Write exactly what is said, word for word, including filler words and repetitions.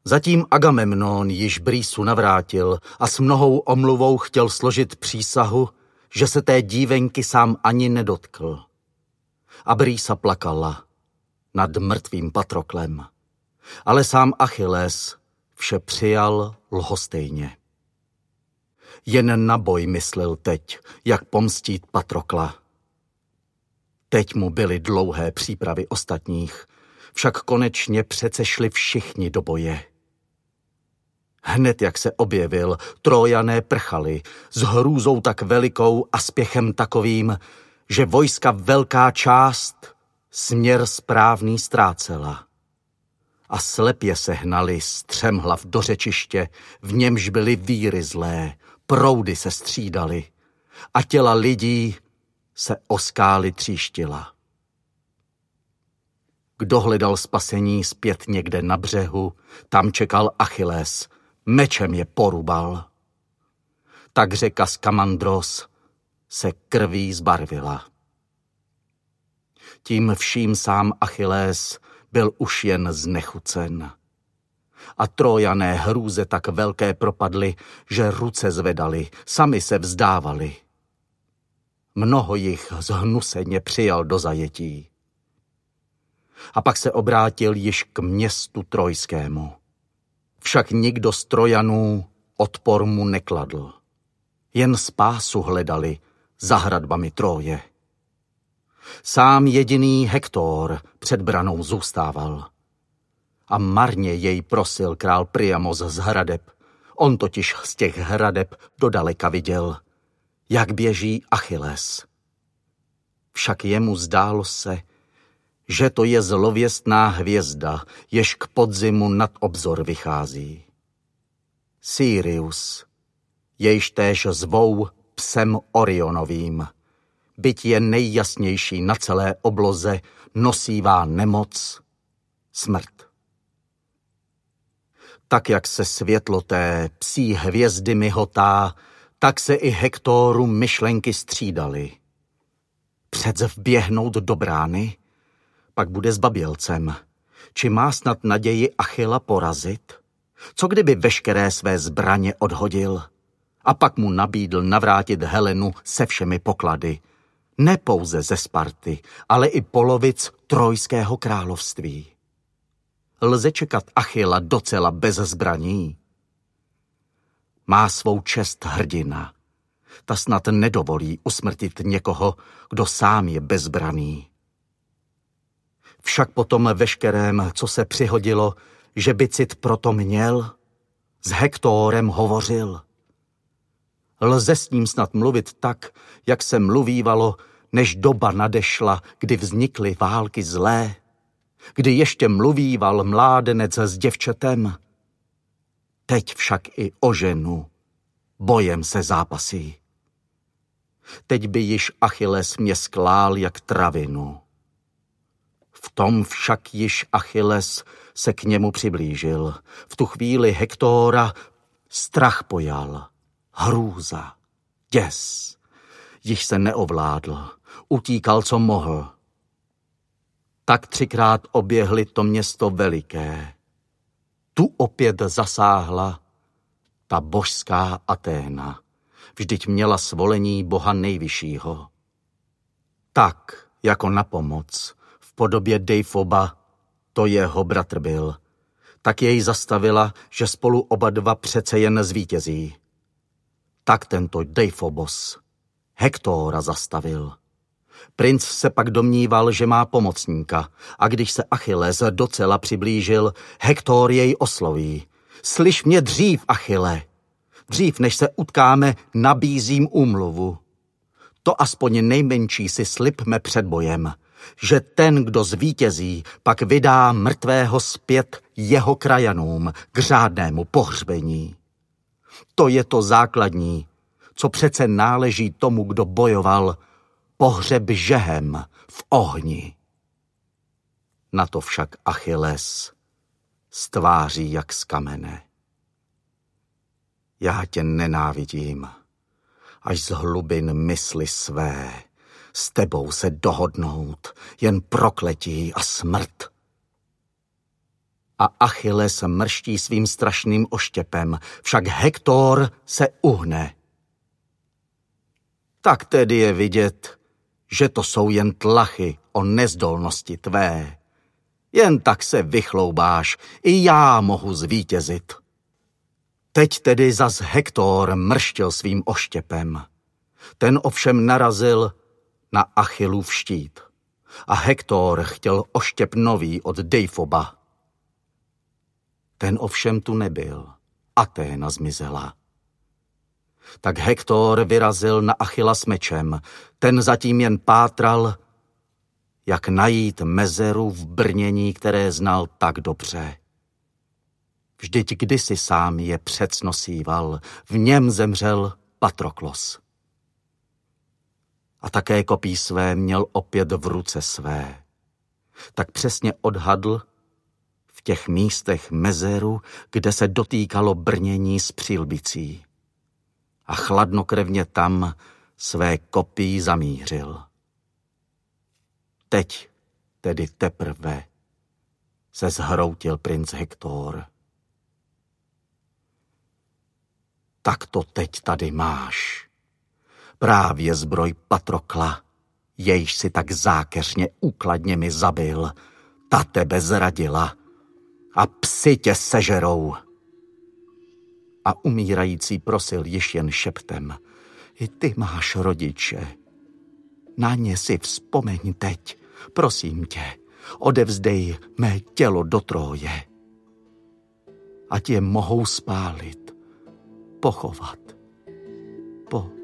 Zatím Agamemnon již Brýsu navrátil a s mnohou omluvou chtěl složit přísahu, že se té dívenky sám ani nedotkl. A Brýsa plakala nad mrtvým Patroklem. Ale sám Achilles vše přijal lhostejně. Jen na boj myslel teď, jak pomstít Patrokla. Teď mu byly dlouhé přípravy ostatních, však konečně přece šli všichni do boje. Hned jak se objevil, Trojané prchali s hrůzou tak velikou a spěchem takovým, že vojska velká část směr správný ztrácela. A slepě se hnali střemhlav do řečiště, v němž byly víry zlé, proudy se střídaly a těla lidí se o skály tříštila. Kdo hledal spasení zpět někde na břehu, tam čekal Achilles, mečem je porubal. Tak řeka Skamandros se krví zbarvila. Tím vším sám Achilles byl už jen znechucen. A Trojané hrůze tak velké propadly, že ruce zvedali, sami se vzdávali. Mnoho jich zhnuseně přijal do zajetí. A pak se obrátil již k městu trojskému. Však nikdo z Trojanů odpor mu nekladl. Jen spásu hledali za hradbami Tróje. Sám jediný Hektor před branou zůstával. A marně jej prosil král Priamos z hradeb. On totiž z těch hradeb dodaleka viděl, jak běží Achilles. Však jemu zdálo se, že to je zlověstná hvězda, jež k podzimu nad obzor vychází. Sirius, jejž též zvou psem Orionovým, byť je nejjasnější na celé obloze, nosívá nemoc, smrt. Tak, jak se světlo té psí hvězdy myhotá, tak se i Hektoru myšlenky střídaly. Přece vběhnout do brány, pak bude zbabělcem. Či má snad naději Achilla porazit? Co kdyby veškeré své zbraně odhodil? A pak mu nabídl navrátit Helenu se všemi poklady. Ne pouze ze Sparty, ale i polovic Trojského království. Lze čekat Achilla docela bez zbraní? Má svou čest hrdina. Ta snad nedovolí usmrtit někoho, kdo sám je bezbraný. Však potom veškerém, co se přihodilo, že by cit proto měl, s Hektorem hovořil. Lze s ním snad mluvit tak, jak se mluvívalo, než doba nadešla, kdy vznikly války zlé, kdy ještě mluvíval mládenec s děvčetem. Teď však i o ženu bojem se zápasí. Teď by již Achilles mě sklál jak travinu. V tom však již Achilles se k němu přiblížil. V tu chvíli Hektora strach pojal, hrůza, děs. Již se neovládl, utíkal, co mohl. Tak třikrát oběhli to město veliké. Tu opět zasáhla ta božská Aténa. Vždyť měla svolení Boha nejvyššího. Tak, jako na pomoc, v podobě Deifoba, to jeho bratr byl, tak jej zastavila, že spolu oba dva přece jen zvítězí. Tak tento Deifobos Hektora zastavil. Princ se pak domníval, že má pomocníka, a když se Achilles docela přiblížil, Hektor jej osloví. Slyš mě dřív, Achille, dřív než se utkáme, nabízím úmluvu. To aspoň nejmenší si slibme před bojem, že ten, kdo zvítězí, pak vydá mrtvého zpět jeho krajanům k řádnému pohřbení. To je to základní, co přece náleží tomu, kdo bojoval, pohřeb žehem v ohni. Na to však Achilles stváří jak z kamene. Já tě nenávidím, až z hlubin mysli své, s tebou se dohodnout, jen prokletí a smrt. a Achilles mrští svým strašným oštěpem, však Hektor se uhne. Tak tedy je vidět, že to jsou jen tlachy o nezdolnosti tvé. Jen tak se vychloubáš, i já mohu zvítězit. Teď tedy zas Hektor mrštil svým oštěpem. Ten ovšem narazil na Achillův štít. A Hektor chtěl oštěp nový od Deifoba. Ten ovšem tu nebyl. Aténa zmizela. Tak Hektor vyrazil na Achilla s mečem. Ten zatím jen pátral, jak najít mezeru v brnění, které znal tak dobře. Vždyť kdysi sám je předsnosíval, v něm zemřel Patroklos. A také kopí své měl opět v ruce své. Tak přesně odhadl v těch místech mezeru, kde se dotýkalo brnění s přílbicí. A chladnokrevně tam své kopí zamířil. Teď, tedy teprve, se zhroutil princ Hektor. Tak to teď tady máš. Právě zbroj Patrokla, jejž si tak zákeřně úkladně mi zabil, ta tebe zradila a psi tě sežerou. A umírající prosil již jen šeptem, i ty máš rodiče. Na ně si vzpomeň teď, prosím tě, odevzdej mé tělo do Tróje. Ať je mohou spálit, pochovat po